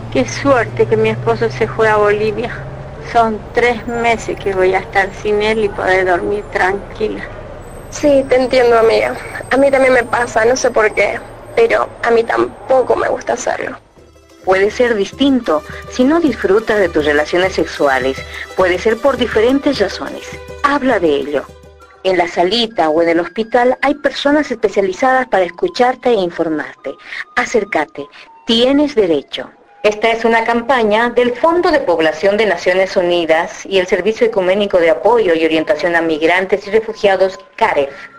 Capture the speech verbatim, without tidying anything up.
Qué suerte que mi esposo se fue a Bolivia. Son tres meses que voy a estar sin él y poder dormir tranquila. Sí, te entiendo, amiga. A mí también me pasa, no sé por qué, pero a mí tampoco me gusta hacerlo. Puede ser distinto. Si no disfrutas de tus relaciones sexuales, puede ser por diferentes razones. Habla de ello. En la salita o en el hospital hay personas especializadas para escucharte e informarte. Acércate. Tienes derecho. Esta es una campaña del Fondo de Población de Naciones Unidas y el Servicio Ecuménico de Apoyo y Orientación a Migrantes y Refugiados, CAREF.